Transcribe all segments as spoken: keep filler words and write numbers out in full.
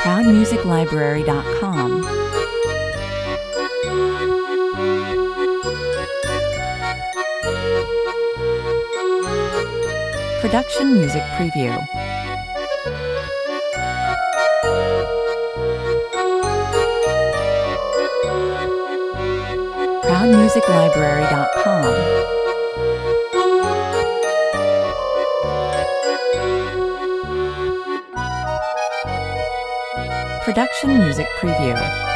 proud music library dot com. Production Music Preview. proud music library dot com. Production Music Preview.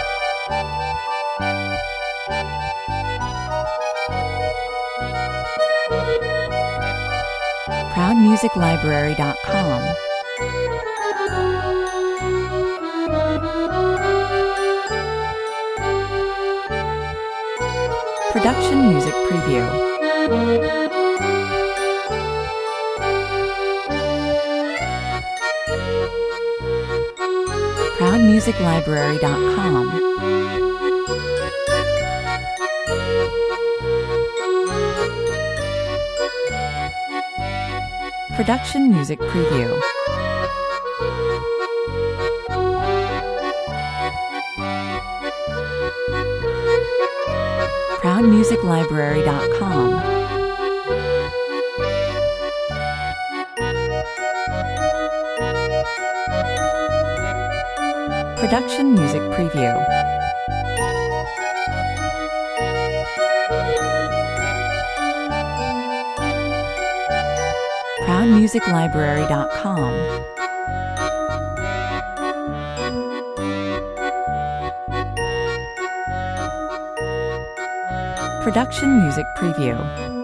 proud music library dot com. Production Music Preview. proud music library dot com. Production Music Preview. proud music library dot com. Production Music Preview. proud music library dot com. Production Music Preview.